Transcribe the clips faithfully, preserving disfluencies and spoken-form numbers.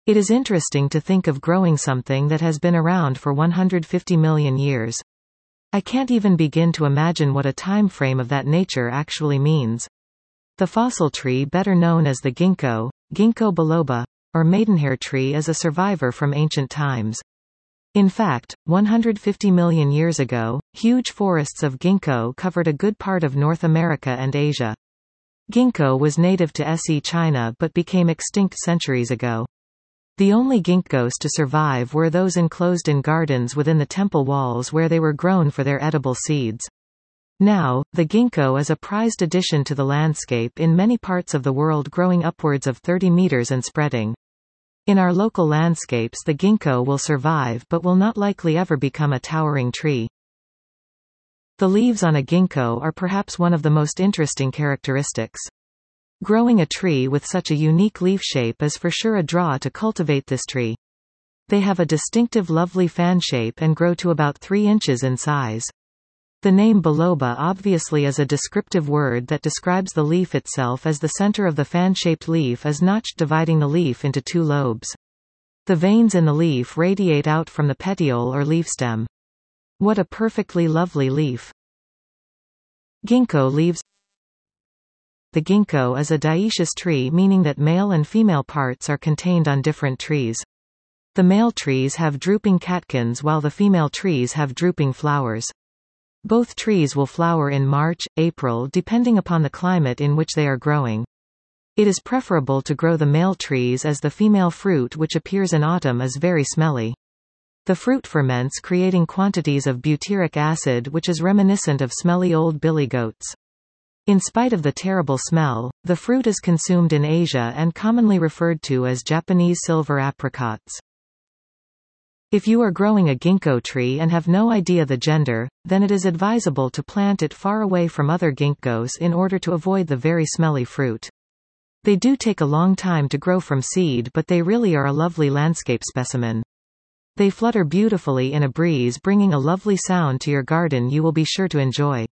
It is interesting to think of growing something that has been around for one hundred fifty million years. I can't even begin to imagine what a time frame of that nature actually means. The fossil tree, better known as the ginkgo, Ginkgo biloba, or maidenhair tree, is a survivor from ancient times. In fact, one hundred fifty million years ago, huge forests of ginkgo covered a good part of North America and Asia. Ginkgo was native to S E China but became extinct centuries ago. The only ginkgos to survive were those enclosed in gardens within the temple walls where they were grown for their edible seeds. Now, the ginkgo is a prized addition to the landscape in many parts of the world, growing upwards of thirty meters and spreading. In our local landscapes, the ginkgo will survive but will not likely ever become a towering tree. The leaves on a ginkgo are perhaps one of the most interesting characteristics. Growing a tree with such a unique leaf shape is for sure a draw to cultivate this tree. They have a distinctive lovely fan shape and grow to about three inches in size. The name biloba obviously is a descriptive word that describes the leaf itself, as the center of the fan-shaped leaf is notched, dividing the leaf into two lobes. The veins in the leaf radiate out from the petiole or leaf stem. What a perfectly lovely leaf! Ginkgo leaves. The ginkgo is a dioecious tree, meaning that male and female parts are contained on different trees. The male trees have drooping catkins while the female trees have drooping flowers. Both trees will flower in March, April, depending upon the climate in which they are growing. It is preferable to grow the male trees, as the female fruit, which appears in autumn, is very smelly. The fruit ferments, creating quantities of butyric acid which is reminiscent of smelly old billy goats. In spite of the terrible smell, the fruit is consumed in Asia and commonly referred to as Japanese silver apricots. If you are growing a ginkgo tree and have no idea the gender, then it is advisable to plant it far away from other ginkgos in order to avoid the very smelly fruit. They do take a long time to grow from seed, but they really are a lovely landscape specimen. They flutter beautifully in a breeze, bringing a lovely sound to your garden you will be sure to enjoy.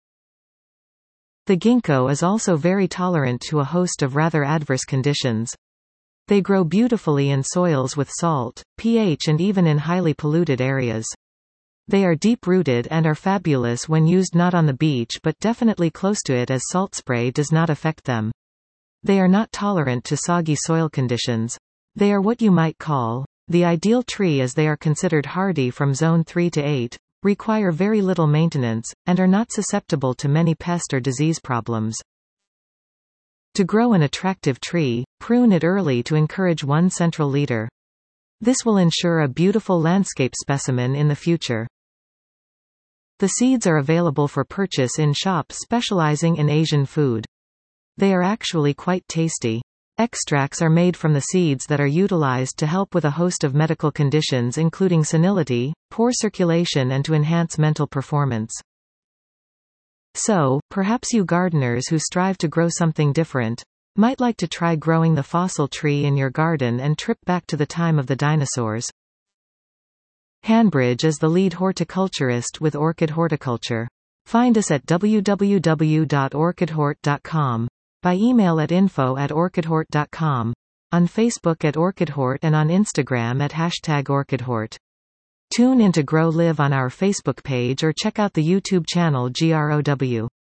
The ginkgo is also very tolerant to a host of rather adverse conditions. They grow beautifully in soils with salt, pH, and even in highly polluted areas. They are deep-rooted and are fabulous when used not on the beach but definitely close to it, as salt spray does not affect them. They are not tolerant to soggy soil conditions. They are what you might call the ideal tree, as they are considered hardy from zone three to eight, require very little maintenance, and are not susceptible to many pest or disease problems. To grow an attractive tree, prune it early to encourage one central leader. This will ensure a beautiful landscape specimen in the future. The seeds are available for purchase in shops specializing in Asian food. They are actually quite tasty. Extracts are made from the seeds that are utilized to help with a host of medical conditions, including senility, poor circulation, and to enhance mental performance. So, perhaps you gardeners who strive to grow something different might like to try growing the fossil tree in your garden and trip back to the time of the dinosaurs. Hanbridge is the lead horticulturist with Orchid Horticulture. Find us at w w w dot orchid hort dot com, by email at info at orchid hort dot com, on Facebook at OrchidHort, and on Instagram at hashtag OrchidHort. Tune in to Grow Live on our Facebook page or check out the YouTube channel Grow.